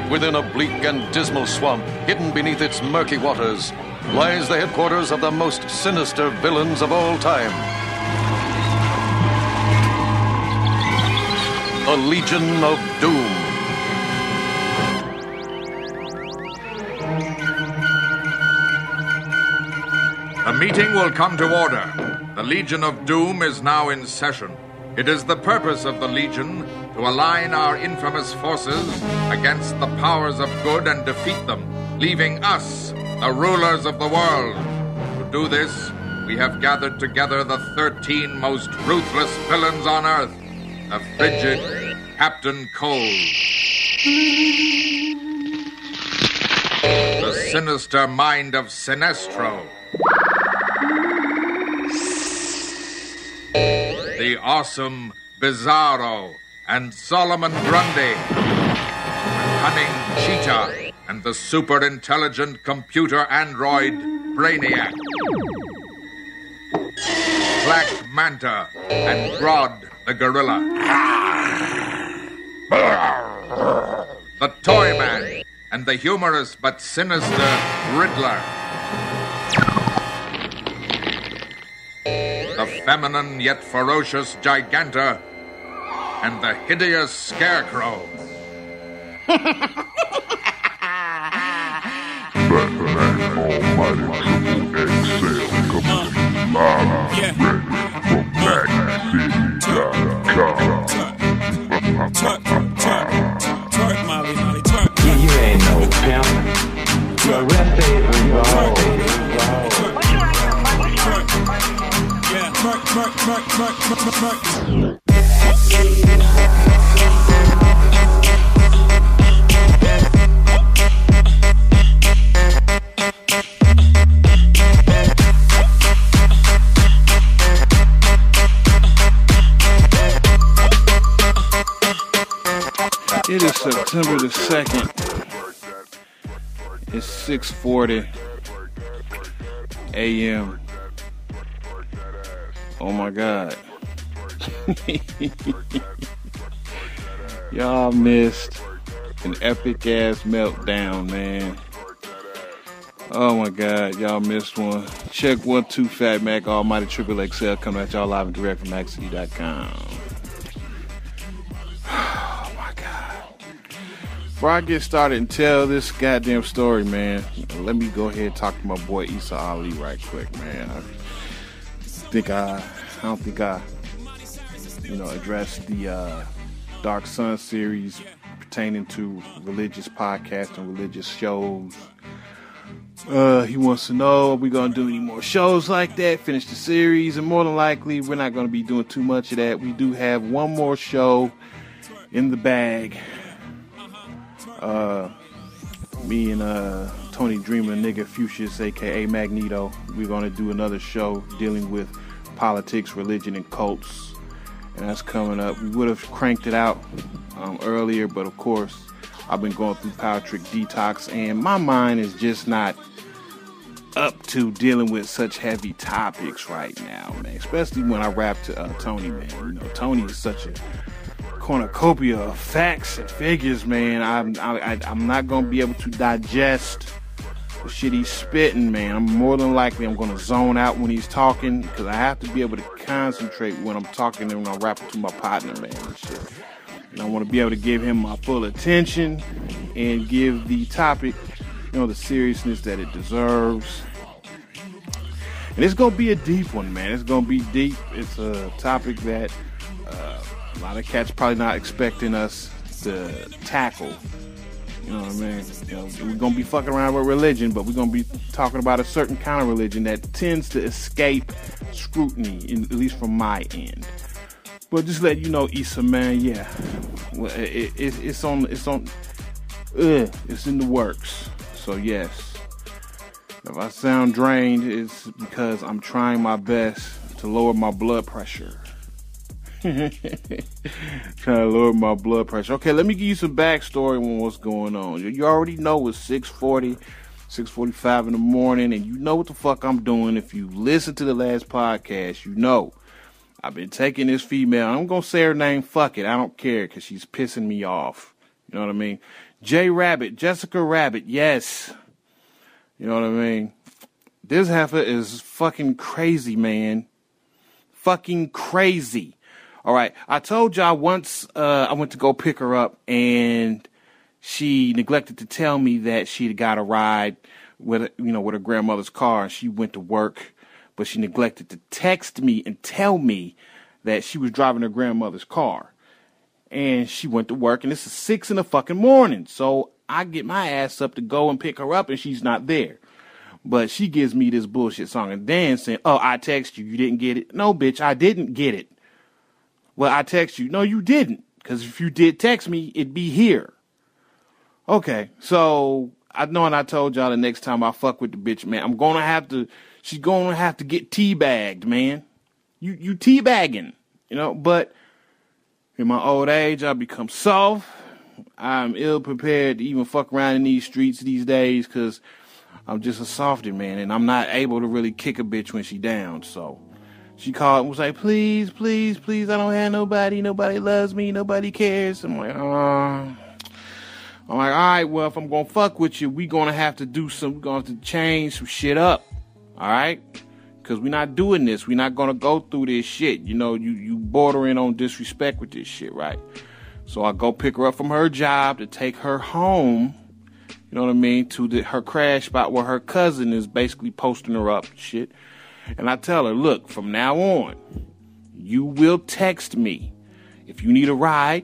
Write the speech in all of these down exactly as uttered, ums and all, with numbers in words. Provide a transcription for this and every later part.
within a bleak and dismal swamp, hidden beneath its murky waters, lies the headquarters of the most sinister villains of all time. The Legion of Doom. The meeting will come to order. The Legion of Doom is now in session. It is the purpose of the Legion to align our infamous forces against the powers of good and defeat them, leaving us, the rulers of the world. To do this, we have gathered together the thirteen most ruthless villains on Earth, the frigid Captain Cold, the sinister mind of Sinestro, the awesome Bizarro and Solomon Grundy, the cunning Cheetah, and the super-intelligent computer android Brainiac, Black Manta and Grodd the Gorilla, the Toyman and the humorous but sinister Riddler, the feminine yet ferocious Giganta, and the hideous Scarecrow. Batman Almighty Triple X L coming live and ready from Mac City dot com. Twerk, Molly, Molly, twerk. Yeah, you ain't no pimp. You're arrested or you're hoe. Yeah, twerk, twerk, twerk, twerk, twerk, twerk. It is September the second. It's six forty a.m. Oh my God. Y'all missed an epic ass meltdown, man. Oh my God, y'all missed one. Check one two Fat Mac Almighty Triple X L coming at y'all live and direct from Mac City dot com. Oh my God. Before I get started and tell this goddamn story, man, let me go ahead and talk to my boy Issa Ali right quick, man. I think I, I don't think I, you know, addressed the uh, Dark Sun series pertaining to religious podcasts and religious shows. Uh, he wants to know, are we going to do any more shows like that, finish the series, and more than likely, we're not going to be doing too much of that. We do have one more show in the bag. Uh, me and uh, Tony Dreamer, nigga Fuchsius, aka Magneto, we're going to do another show dealing with politics, religion, and cults. And that's coming up. We would have cranked it out um, earlier, but of course, I've been going through Power Trick Detox, and my mind is just not up to dealing with such heavy topics right now, man. Especially when I rap to uh, Tony, man. You know, Tony is such a cornucopia of facts and figures, man. I'm I, I'm not gonna be able to digest the shit he's spitting, man. I'm more than likely I'm gonna zone out when he's talking because I have to be able to concentrate when I'm talking and when I'm rapping to my partner, man. And shit. And I want to be able to give him my full attention and give the topic, you know, the seriousness that it deserves. And it's going to be a deep one, man. It's going to be deep. It's a topic that uh, a lot of cats probably not expecting us to tackle. You know what I mean? You know, we're going to be fucking around with religion, but we're going to be talking about a certain kind of religion that tends to escape scrutiny, in, at least from my end. But just let you know, Issa, man, yeah, well, it, it, it's on, it's on, ugh, it's in the works. So yes, if I sound drained, it's because I'm trying my best to lower my blood pressure. Trying to lower my blood pressure. Okay, let me give you some backstory on what's going on. You already know it's six forty, six forty-five in the morning, and you know what the fuck I'm doing. If you listen to the last podcast, you know. I've been taking this female, I'm going to say her name, fuck it, I don't care, because she's pissing me off. You know what I mean? J Rabbit, Jessica Rabbit, yes. You know what I mean? This heifer is fucking crazy, man. Fucking crazy. All right, I told y'all once uh, I went to go pick her up, and she neglected to tell me that she got a ride with, you know, with her grandmother's car, and she went to work, but she neglected to text me and tell me that she was driving her grandmother's car. And she went to work, and this is six in the fucking morning. So I get my ass up to go and pick her up, and she's not there. But she gives me this bullshit song and then saying, oh, I text you, you didn't get it. No, bitch, I didn't get it. Well, I text you. No, you didn't. Because if you did text me, it'd be here. Okay, so I know, and I told y'all the next time I fuck with the bitch, man, I'm going to have to, she's going to have to get teabagged, man. You, you teabagging, you know, but in my old age, I become soft. I'm ill prepared to even fuck around in these streets these days because I'm just a softy, man, and I'm not able to really kick a bitch when she down. So she called and was like, please, please, please, I don't have nobody. Nobody loves me. Nobody cares. I'm like, oh. I'm like, all right, well, if I'm going to fuck with you, we going to have to do some, we're going to have to change some shit up, all right? Because we're not doing this. We're not going to go through this shit. You know, you, you bordering on disrespect with this shit, right? So I go pick her up from her job to take her home, you know what I mean, to the, her crash spot where her cousin is basically posting her up and shit. And I tell her, look, from now on, you will text me. If you need a ride,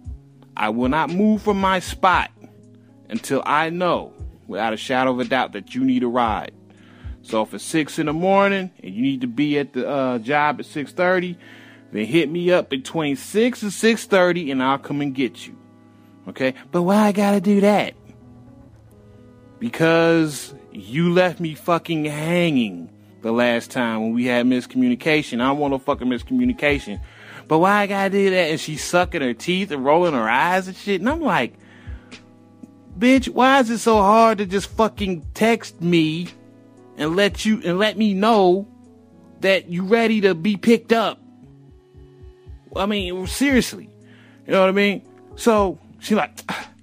I will not move from my spot until I know, without a shadow of a doubt, that you need a ride. So if it's six in the morning and you need to be at the uh, job at six thirty, then hit me up between six and six thirty and I'll come and get you. Okay? But why I gotta do that? Because you left me fucking hanging the last time when we had miscommunication. I don't want no fucking miscommunication. But why I gotta do that? And she's sucking her teeth and rolling her eyes and shit. And I'm like, bitch, why is it so hard to just fucking text me and let you and let me know that you ready to be picked up? I mean, seriously. You know what I mean? So she's like,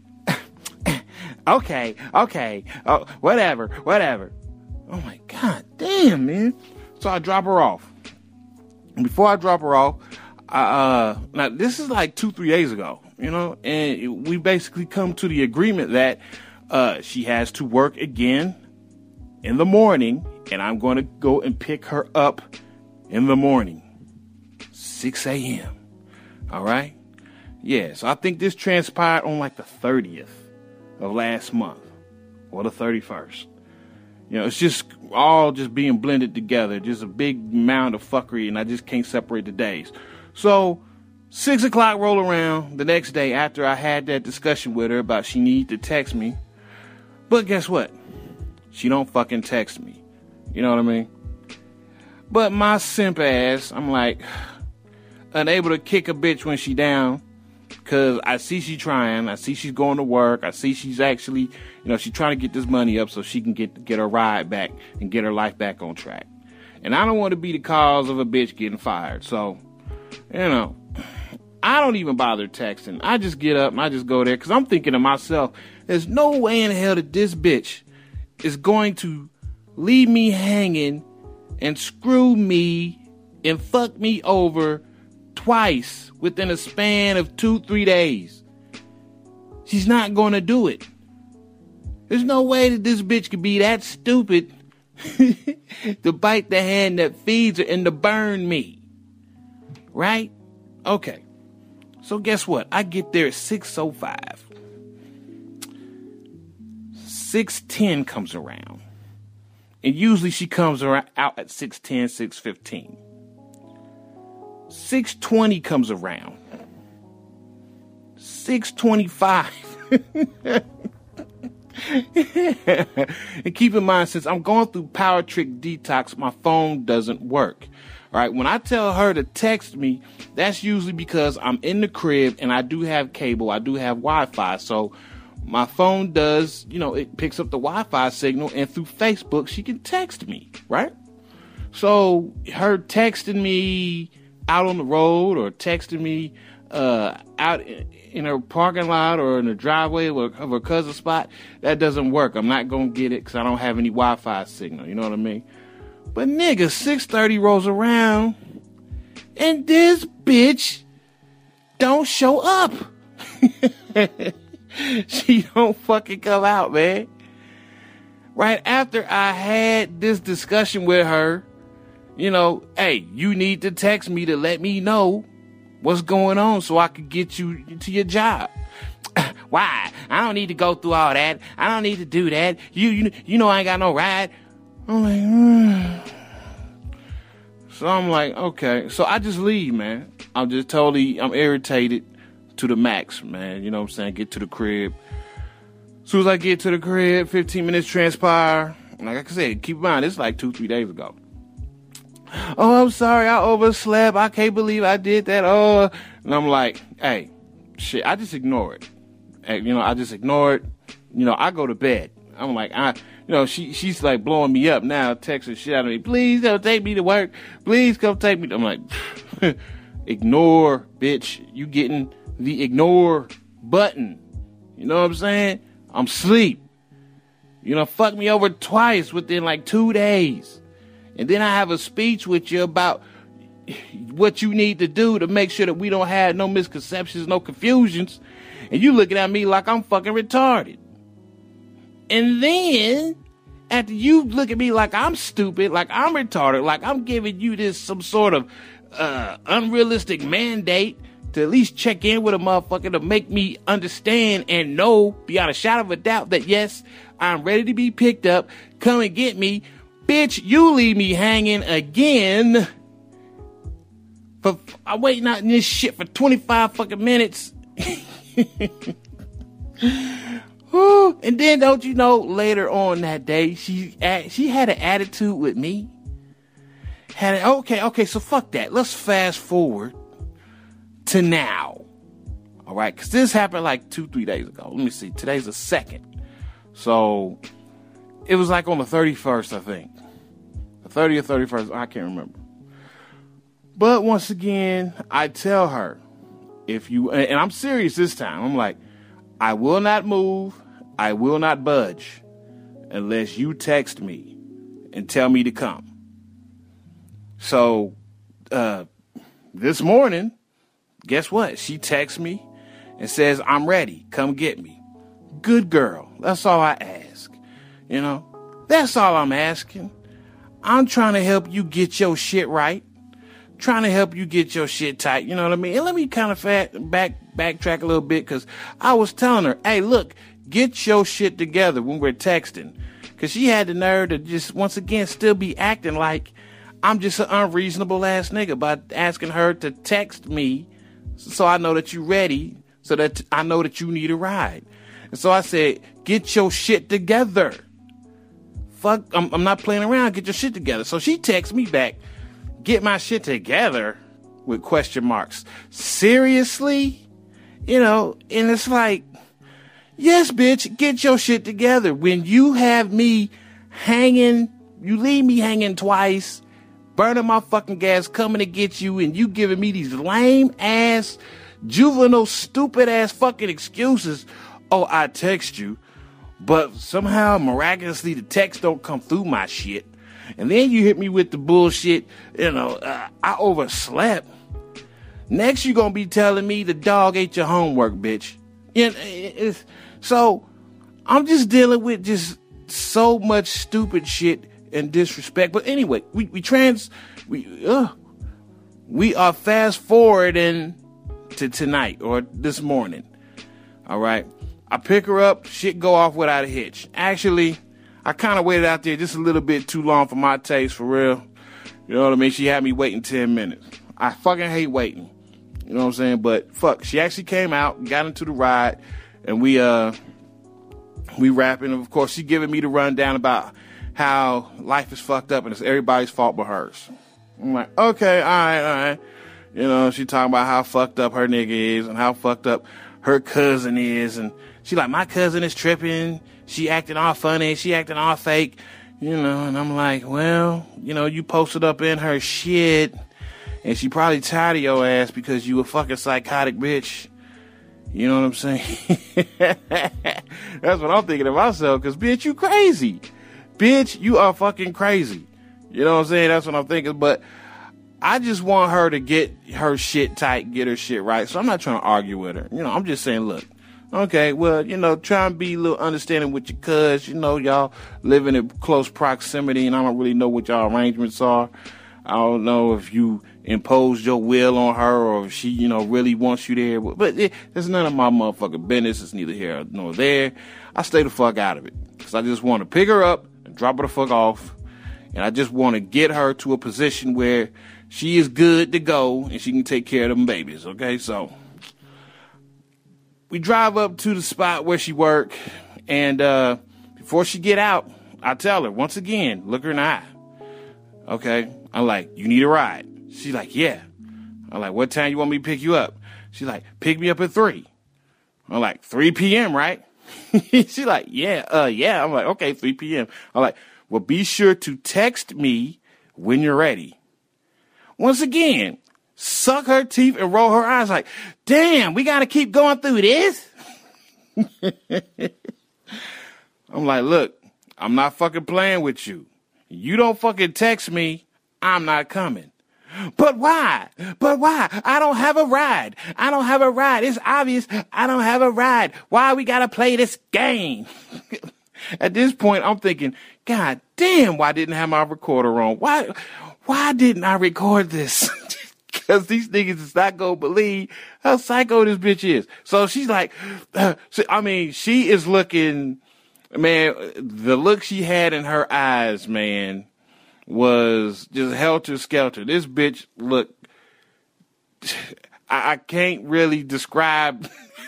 okay, okay, oh, whatever, whatever. Oh my God damn, man. So I drop her off. And before I drop her off, I, uh, now this is like two, three days ago, you know, and we basically come to the agreement that uh, she has to work again in the morning, and I'm going to go and pick her up in the morning, six a.m. All right? Yeah, so I think this transpired on like the thirtieth of last month or the thirty-first. You know, it's just all just being blended together, just a big amount of fuckery, and I just can't separate the days. So six o'clock roll around the next day after I had that discussion with her about she need to text me. But guess what? She don't fucking text me. You know what I mean? But my simp ass, I'm like, unable to kick a bitch when she down. Because I see she trying. I see she's going to work. I see she's actually, you know, she's trying to get this money up so she can get get her ride back and get her life back on track. And I don't want to be the cause of a bitch getting fired. So, you know, I don't even bother texting. I just get up and I just go there because I'm thinking to myself, there's no way in hell that this bitch is going to leave me hanging and screw me and fuck me over twice within a span of two, three days. She's not going to do it. There's no way that this bitch could be that stupid to bite the hand that feeds her and to burn me. Right? Okay. So guess what? I get there at six oh five. six ten comes around. And usually she comes around, out at six ten, six fifteen. six twenty comes around. six twenty-five. And keep in mind, since I'm going through Power Trick Detox, my phone doesn't work. All right, when I tell her to text me, that's usually because I'm in the crib and I do have cable. I do have Wi-Fi. So my phone does, you know, it picks up the Wi-Fi signal, and through Facebook, she can text me, right? So her texting me out on the road or texting me uh, out in her parking lot or in the driveway of her cousin's spot, that doesn't work. I'm not going to get it because I don't have any Wi-Fi signal. You know what I mean? But nigga, six thirty rolls around and this bitch don't show up. She don't fucking come out, man. Right after I had this discussion with her, you know, hey, you need to text me to let me know what's going on so I could get you to your job. Why? I don't need to go through all that. I don't need to do that. You you, you know I ain't got no ride. I'm like, mm. So I'm like, okay. So I just leave, man. I'm just totally, I'm irritated to the max, man. You know what I'm saying? Get to the crib. As soon as I get to the crib, fifteen minutes transpire. Like I said, keep in mind, it's like two, three days ago. Oh, I'm sorry, I overslept. I can't believe I did that. Oh, and I'm like, hey, shit, I just ignore it. And, you know, I just ignore it. You know, I go to bed. I'm like, I, you know, she she's like blowing me up now, texting shit out of me. Please don't take me to work. Please come take me. I'm like, ignore, bitch. You getting the ignore button. You know what I'm saying? I'm asleep. You know, fuck me over twice within like two days. And then I have a speech with you about what you need to do to make sure that we don't have no misconceptions, no confusions. And you looking at me like I'm fucking retarded. And then, after you look at me like I'm stupid, like I'm retarded, like I'm giving you this some sort of uh, unrealistic mandate to at least check in with a motherfucker to make me understand and know beyond a shadow of a doubt that yes, I'm ready to be picked up. Come and get me. Bitch, you leave me hanging again. For I'm waiting out in this shit for twenty-five fucking minutes. Ooh, and then don't you know, later on that day, she she had an attitude with me. Had it, okay, okay, so fuck that. Let's fast forward to now. All right, because this happened like two, three days ago. Let me see. Today's the second. So it was like on the thirty-first, I think. The thirtieth, thirty-first, I can't remember. But once again, I tell her, if you, and I'm serious this time, I'm like, I will not move, I will not budge unless you text me and tell me to come. So, uh, this morning, guess what? She texts me and says, I'm ready, come get me. Good girl. That's all I ask. You know, that's all I'm asking. I'm trying to help you get your shit right. Trying to help you get your shit tight. You know what I mean? And let me kind of fat, back backtrack a little bit because I was telling her, hey, look, get your shit together when we're texting. Because she had the nerve to just, once again, still be acting like I'm just an unreasonable ass nigga by asking her to text me so I know that you're ready, so that I know that you need a ride. And so I said, get your shit together. Fuck, I'm, I'm not playing around. Get your shit together. So she texts me back, get my shit together with question marks. Seriously? You know, and it's like, yes, bitch, get your shit together. When you have me hanging, you leave me hanging twice, burning my fucking gas, coming to get you, and you giving me these lame ass, juvenile, stupid ass fucking excuses. Oh, I text you, but somehow miraculously the text don't come through my shit. And then you hit me with the bullshit, you know, uh, I overslept. Next, you're going to be telling me the dog ate your homework, bitch. You know, it's, so I'm just dealing with just so much stupid shit and disrespect. But anyway, we, we trans, we, uh, we are fast forwarding to tonight or this morning. All right. I pick her up, shit go off without a hitch. Actually, I kind of waited out there just a little bit too long for my taste, for real. You know what I mean? She had me waiting ten minutes. I fucking hate waiting. You know what I'm saying? But fuck, she actually came out, got into the ride, and we uh we rapping. Of course, she giving me the rundown about how life is fucked up and it's everybody's fault but hers. I'm like, okay, all right, all right. You know, she talking about how fucked up her nigga is and how fucked up her cousin is, and she like, my cousin is tripping. She acting all funny. She acting all fake. You know, and I'm like, well, you know, you posted up in her shit. And she probably tired of your ass because you a fucking psychotic bitch. You know what I'm saying? That's what I'm thinking to myself, because, bitch, you crazy. Bitch, you are fucking crazy. You know what I'm saying? That's what I'm thinking. But I just want her to get her shit tight, get her shit right. So I'm not trying to argue with her. You know, I'm just saying, look, okay, well, you know, try and be a little understanding with your cuz. You know, y'all live in close proximity, and I don't really know what y'all arrangements are. I don't know if you imposed your will on her or if she, you know, really wants you there. But it, it's none of my motherfucking business. It's neither here nor there. I stay the fuck out of it. Because I just want to pick her up and drop her the fuck off. And I just want to get her to a position where she is good to go and she can take care of them babies. Okay, so we drive up to the spot where she work. And uh, before she get out, I tell her, once again, look her in the eye. Okay, I'm like, you need a ride? She's like, yeah. I'm like, what time you want me to pick you up? She's like, pick me up at three. I'm like, three p.m., right? She's like, yeah, uh, yeah. I'm like, okay, three p.m. I'm like, well, be sure to text me when you're ready. Once again, suck her teeth and roll her eyes like, damn, we got to keep going through this? I'm like, look, I'm not fucking playing with you. You don't fucking text me, I'm not coming. But why? But why? I don't have a ride. I don't have a ride. It's obvious I don't have a ride. Why we gotta play this game? At this point, I'm thinking, God damn, why didn't I have my recorder on? Why, why didn't I record this? Because these niggas is not gonna believe how psycho this bitch is. So she's like, uh, so, I mean, she is looking, man, the look she had in her eyes, man, was just helter-skelter. This bitch look, I, I can't really describe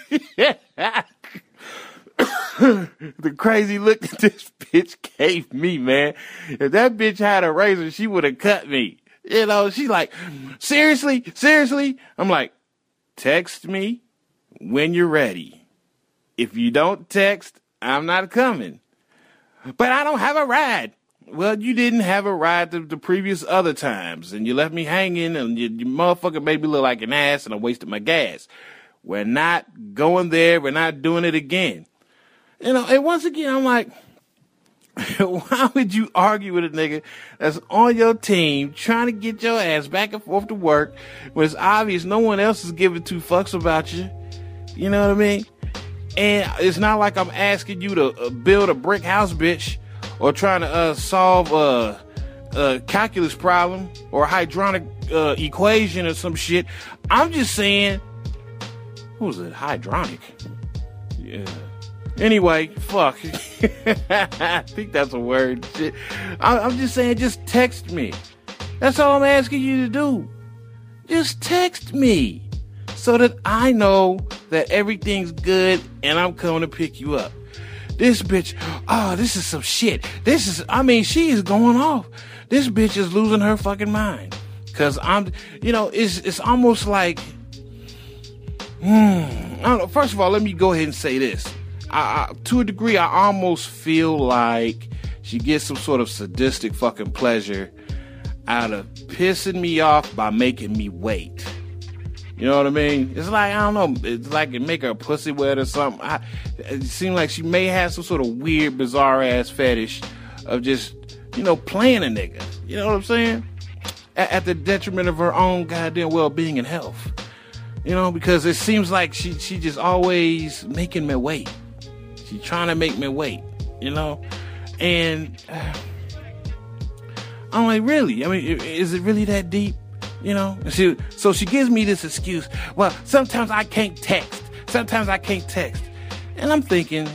the crazy look that this bitch gave me, man. If that bitch had a razor, she would have cut me. You know, she's like, seriously, seriously? I'm like, text me when you're ready. If you don't text, I'm not coming. But I don't have a ride. Well, you didn't have a ride the, the previous other times, and you left me hanging, and you, you motherfucker made me look like an ass, and I wasted my gas. We're not going there. We're not doing it again. You know, and once again, I'm like, why would you argue with a nigga that's on your team trying to get your ass back and forth to work when it's obvious no one else is giving two fucks about you? You know what I mean? And it's not like I'm asking you to uh, build a brick house, bitch, or trying to uh, solve a, a calculus problem or a hydronic uh, equation or some shit. I'm just saying, what was it? Hydronic? Yeah. Anyway, fuck. I think that's a word. Shit. I, I'm just saying, just text me. That's all I'm asking you to do. Just text me so that I know that everything's good and I'm coming to pick you up. This bitch, oh, this is some shit. This is, I mean, she is going off. This bitch is losing her fucking mind. Cause I'm, you know, it's, it's almost like, hmm, I don't know. First of all, let me go ahead and say this. I, I, to a degree, I almost feel like she gets some sort of sadistic fucking pleasure out of pissing me off by making me wait. You know what I mean? It's like, I don't know, it's like it make her a pussy wet or something. I, it seems like she may have some sort of weird, bizarre ass fetish of just, you know, playing a nigga. You know what I'm saying? At, at the detriment of her own goddamn well-being and health. You know, because it seems like she, she just always making me wait. She's trying to make me wait, you know? And uh, I'm like, really? I mean, is it really that deep? You know, she, so she gives me this excuse. Well, sometimes I can't text. Sometimes I can't text. And I'm thinking,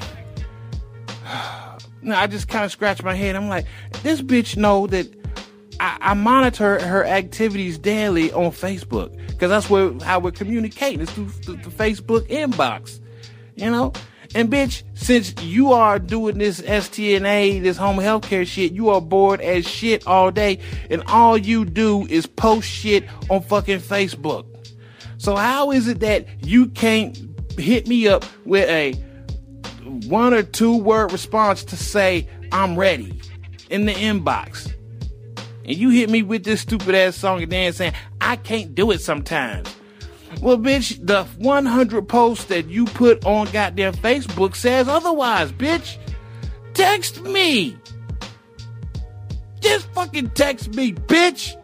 no, I just kind of scratch my head. I'm like, this bitch know that I, I monitor her activities daily on Facebook. Because that's where how we're communicating. It's through the, the Facebook inbox. You know? And bitch, since you are doing this S T N A, this home health care shit, you are bored as shit all day, and all you do is post shit on fucking Facebook. So how is it that you can't hit me up with a one or two word response to say, I'm ready, in the inbox? And you hit me with this stupid ass song and then saying, I can't do it sometimes. Well, bitch, the one hundred posts that you put on goddamn Facebook says otherwise, bitch. Text me. Just fucking text me, bitch.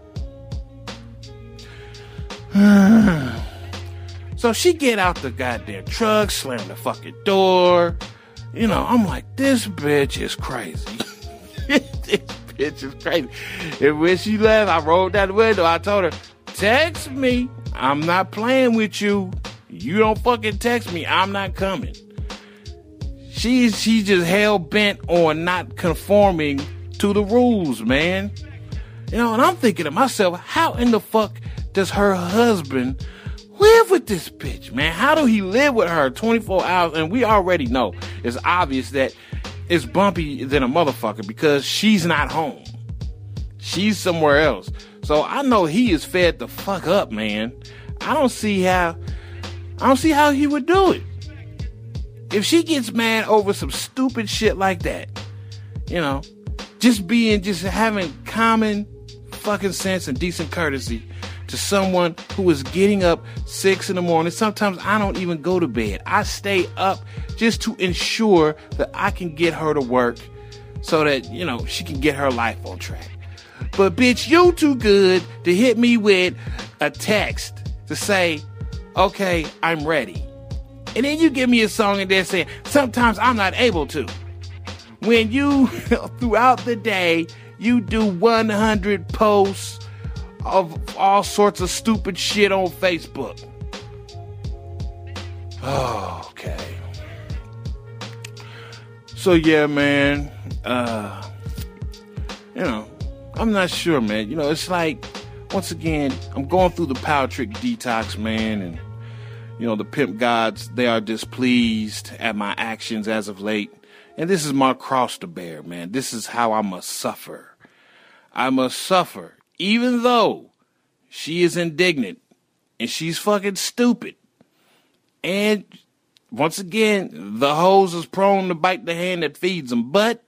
So she get out the goddamn truck, slam the fucking door. You know, I'm like, this bitch is crazy. This bitch is crazy. And when she left, I rolled down the window. I told her, text me. I'm not playing with you. You don't fucking text me. I'm not coming. She's she just hell bent on not conforming to the rules, man. You know, and I'm thinking to myself, how in the fuck does her husband live with this bitch, man? How do he live with her twenty-four hours? And we already know it's obvious that it's bumpy than a motherfucker because she's not home. She's somewhere else. So I know he is fed the fuck up, man. I don't see how I don't see how he would do it. If she gets mad over some stupid shit like that, you know, just being, just having common fucking sense and decent courtesy to someone who is getting up six in the morning. Sometimes I don't even go to bed. I stay up just to ensure that I can get her to work so that, you know, she can get her life on track. But bitch, you too good to hit me with a text to say, okay, I'm ready. And then you give me a song and then say, sometimes I'm not able to. When you, throughout the day, you do one hundred posts of all sorts of stupid shit on Facebook. Oh, okay. So yeah, man, uh, you know, I'm not sure, man. You know, it's like, once again, I'm going through the power trick detox, man, and, you know, the pimp gods, they are displeased at my actions as of late. And this is my cross to bear, man. This is how I must suffer. I must suffer, even though she is indignant and she's fucking stupid. And once again, the hose is prone to bite the hand that feeds them. But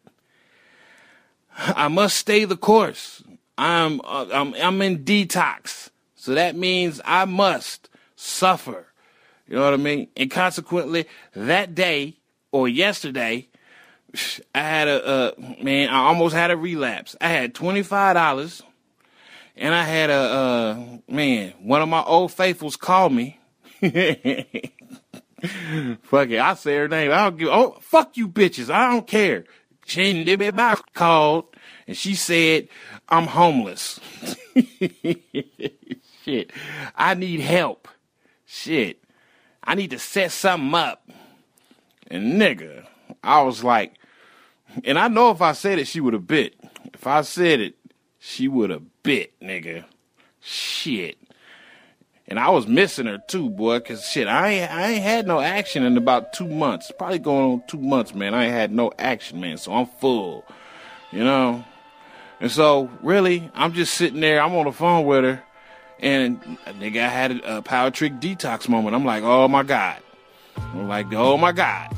I must stay the course. I'm, uh, I'm, I'm in detox. So that means I must suffer. You know what I mean? And consequently, that day or yesterday, I had a, uh, man, I almost had a relapse. I had twenty-five dollars and I had a, uh, man, one of my old faithfuls called me. Fuck it, I say her name. I don't give, oh, fuck you bitches. I don't care. She didn't called and she said, I'm homeless. Shit. I need help. Shit. I need to set something up. And nigga, I was like, and I know if I said it, she would have bit. If I said it, she would have bit, nigga. Shit. And I was missing her too, boy, because shit, I ain't, I ain't had no action in about two months. Probably going on two months, man. I ain't had no action, man, so I'm full, you know? And so, really, I'm just sitting there. I'm on the phone with her, and nigga, I had a, a power trick detox moment. I'm like, oh, my God. I'm like, oh, my God.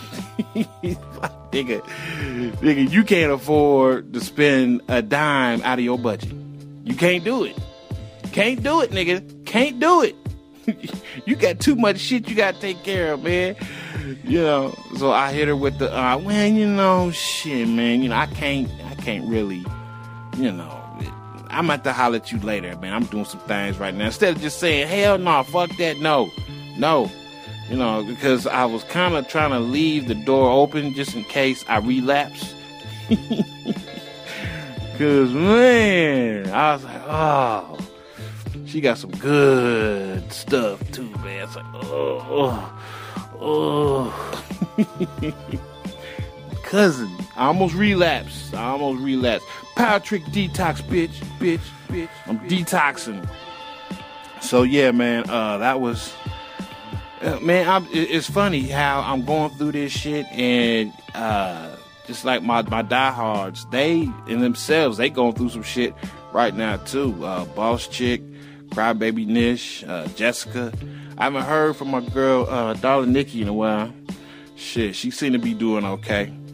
Nigga, nigga, you can't afford to spend a dime out of your budget. You can't do it. Can't do it, nigga. Can't do it. You got too much shit you got to take care of, man. You know, so I hit her with the, uh, well, you know, shit, man. You know, I can't, I can't really, you know, I'm at to holler at you later, man. I'm doing some things right now. Instead of just saying, hell no, fuck that, no, no. You know, because I was kind of trying to leave the door open just in case I relapse. Because, man, I was like, oh, she got some good stuff, too, man. It's like, oh, oh, oh. Cousin, I almost relapsed. I almost relapsed. Power trick detox, bitch, bitch, bitch. I'm detoxing. So, yeah, man, uh, that was... Uh, man, I'm, it's funny how I'm going through this shit, and uh, just like my, my diehards, they in themselves, they going through some shit right now too. Uh, Boss Chick, Crybaby Nish, uh, Jessica. I haven't heard from my girl, uh, Darla Nikki in a while. Shit, she seemed to be doing okay.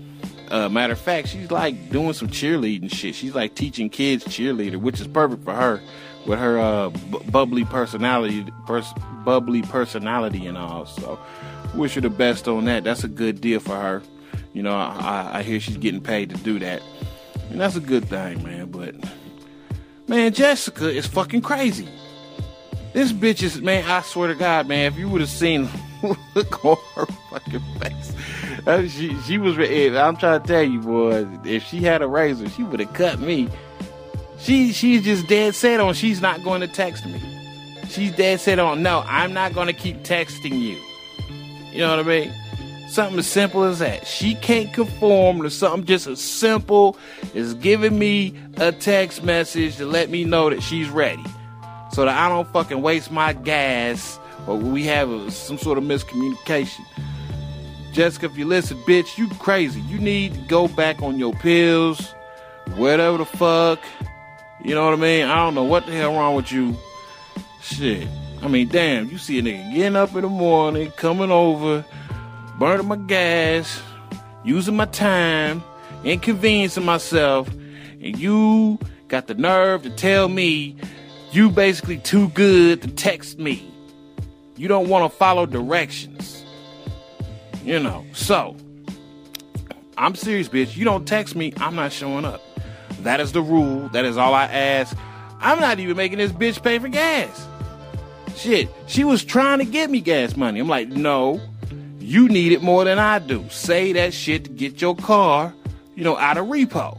Uh, matter of fact, she's like doing some cheerleading shit. She's like teaching kids cheerleader, which is perfect for her with her uh, bu- bubbly personality, pers- bubbly personality and all. So, wish her the best on that. That's a good deal for her. You know, I, I hear she's getting paid to do that, and that's a good thing, man. But man, Jessica is fucking crazy. This bitch is, man, I swear to God, man, if you would have seen look on her fucking face. Uh, she, she was, I'm trying to tell you, boy, if she had a razor, she would have cut me. She, she's just dead set on she's not going to text me. She's dead set on, no, I'm not going to keep texting you. You know what I mean? Something as simple as that. She can't conform to something just as simple as giving me a text message to let me know that she's ready. So that I don't fucking waste my gas or we have a, some sort of miscommunication. Jessica, if you listen, bitch, you crazy. You need to go back on your pills, whatever the fuck. You know what I mean? I don't know what the hell wrong with you. Shit. I mean, damn, you see a nigga getting up in the morning, coming over, burning my gas, using my time, inconveniencing myself, and you got the nerve to tell me you basically too good to text me. You don't want to follow directions. You know, so, I'm serious, bitch. You don't text me, I'm not showing up. That is the rule. That is all I ask. I'm not even making this bitch pay for gas. Shit, she was trying to get me gas money. I'm like, no, you need it more than I do. Say that shit to get your car, you know, out of repo.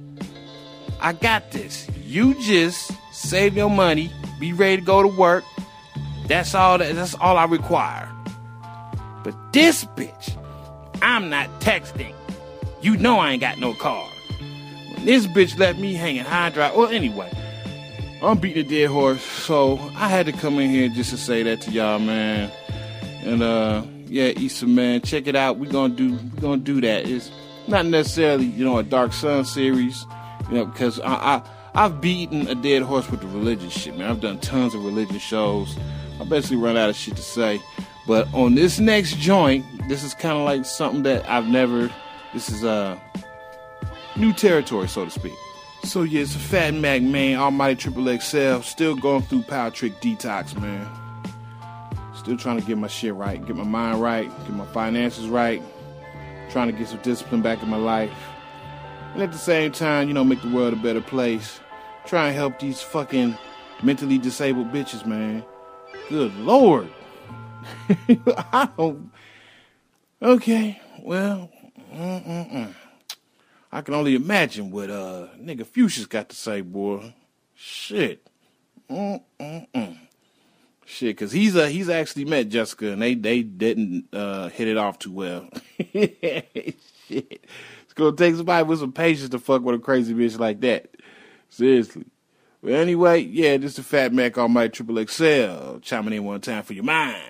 I got this. You just save your money, be ready to go to work. That's all that, that's all I require. But this bitch, I'm not texting. You know I ain't got no car. When this bitch left me hanging high and dry. Well, anyway, I'm beating a dead horse, so I had to come in here just to say that to y'all, man. And uh, yeah, Issa, man, check it out. We're gonna do, we're gonna do that. It's not necessarily, you know, a Dark Sun series, you know, because I, I, I've beaten a dead horse with the religious shit, man. I've done tons of religious shows. I basically run out of shit to say. But on this next joint, this is kind of like something that I've never, this is uh, new territory, so to speak. So yeah, it's a Fat Mac, man, Almighty Triple X L, still going through Power Trick Detox, man. Still trying to get my shit right, get my mind right, get my finances right, trying to get some discipline back in my life. And at the same time, you know, make the world a better place. Try and help these fucking mentally disabled bitches, man. Good Lord. I don't. Okay, well, mm-mm-mm. I can only imagine what uh nigga Fuchsia's got to say, boy. Shit. Mm-mm-mm. Shit, cause he's uh he's actually met Jessica and they they didn't uh hit it off too well. Shit. It's gonna take somebody with some patience to fuck with a crazy bitch like that. Seriously. But anyway, yeah, this is the Fat Mac Almighty Triple X L. Chiming in one time for your mind.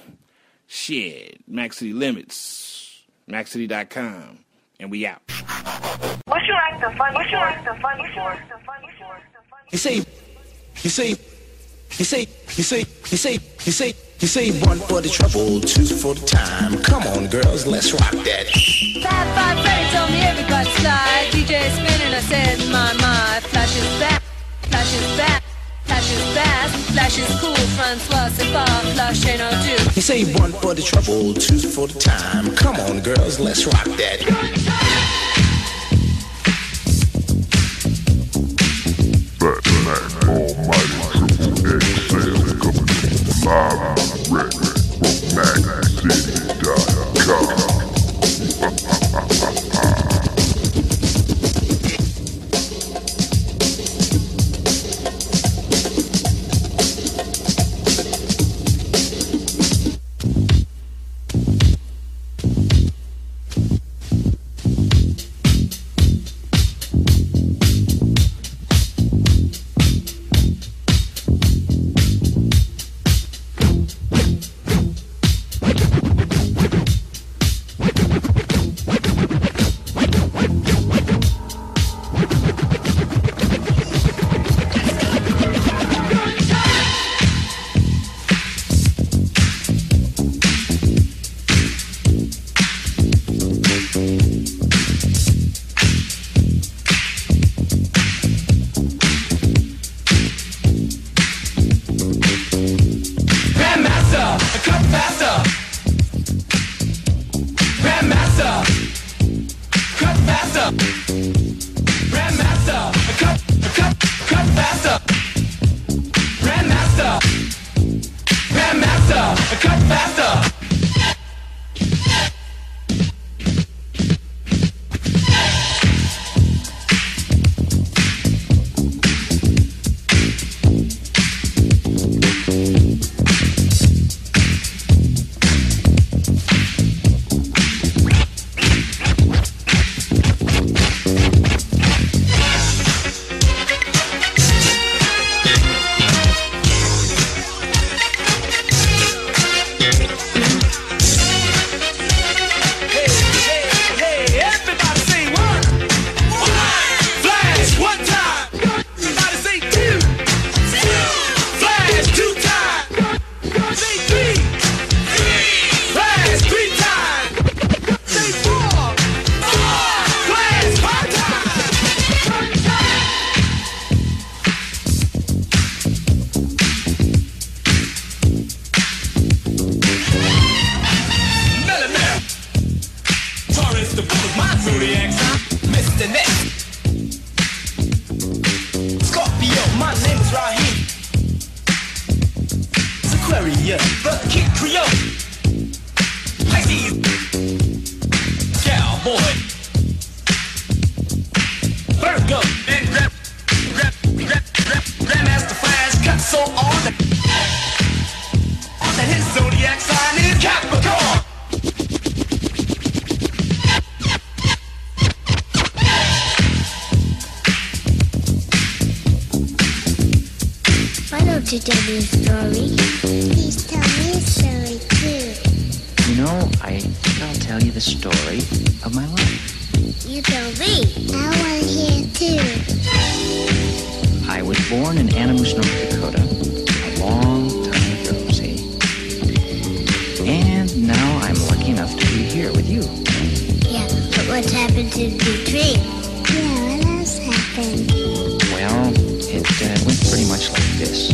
Shit. Mac City Limits. Mac City dot com. And we out. What you like the funny What you like the funny for? You say, you say, you say, you say, you say, you say, you say one for the trouble, two for the time. Come on, girls, let's rock that. Five, five, Freddy told me everybody slide. D J spinning, I said, my, my. Flash is back, flash is back, flash is fast, flash is cool. Francois, c'est pas, flash ain't no do. You say one for the trouble, two for the time. Come on, girls, let's rock that. Fat Mac Almighty Triple X L coming live and direct from Mac City dot com. ya, the Kid Creole. Pisces, cowboy. Virgo, and rap, rap, rap, rap, Grandmaster Flash cut so on that, that his zodiac sign is Capricorn. Why don't you tell me a story? Please tell me a story too. You know, I think I'll tell you the story of my life. You tell me. I want to hear too. I was born in Animus, North Dakota, a long time ago, see? And now I'm lucky enough to be here with you. Yeah, but what's happened to the tree? Yeah, what else happened? Well, it uh, went pretty much like this.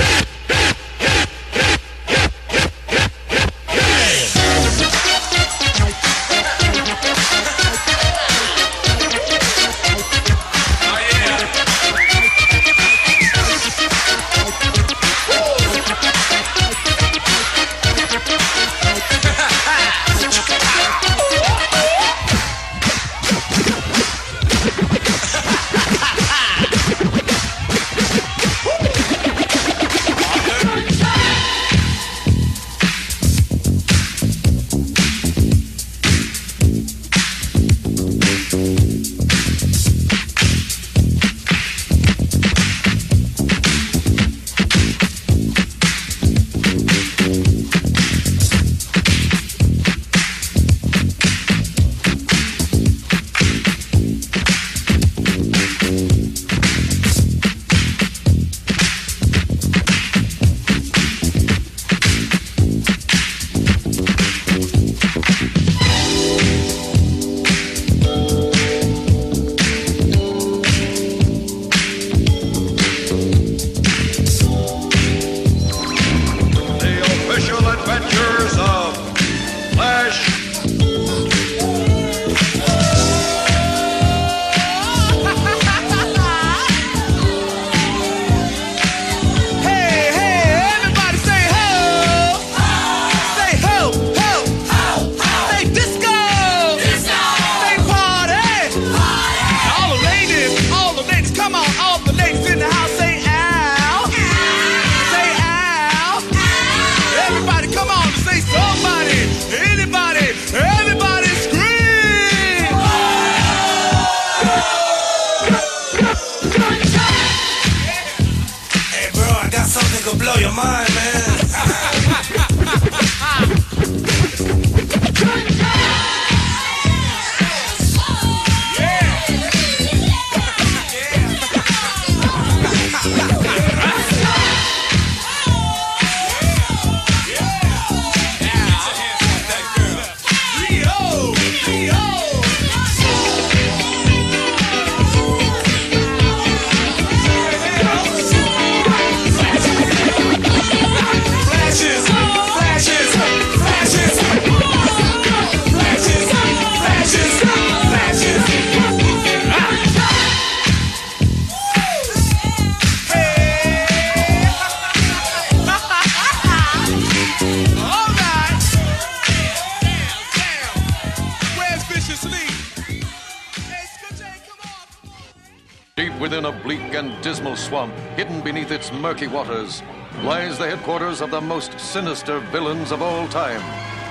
Within a bleak and dismal swamp, hidden beneath its murky waters, lies the headquarters of the most sinister villains of all time.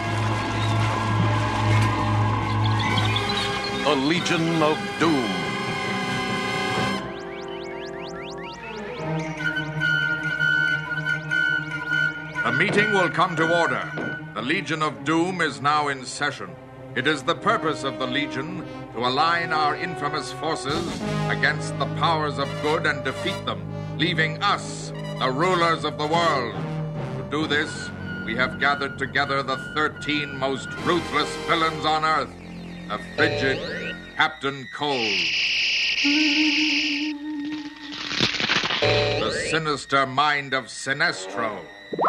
A Legion of Doom. The meeting will come to order. The Legion of Doom is now in session. It is the purpose of the Legion to align our infamous forces against the powers of good and defeat them, leaving us, the rulers of the world. To do this, we have gathered together the thirteen most ruthless villains on Earth, the frigid Captain Cold, the sinister mind of Sinestro,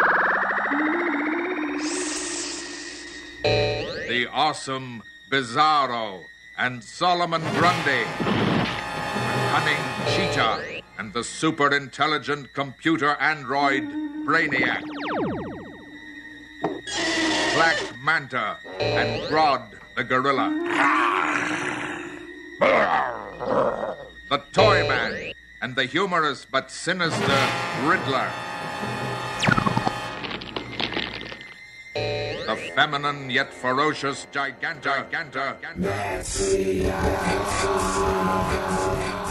the awesome Bizarro and Solomon Grundy, the cunning Cheetah, and the super-intelligent computer android Brainiac. Black Manta, and Grodd the Gorilla. The Toyman, and the humorous but sinister Riddler. The feminine yet ferocious Giganta. Giganta. Giganta.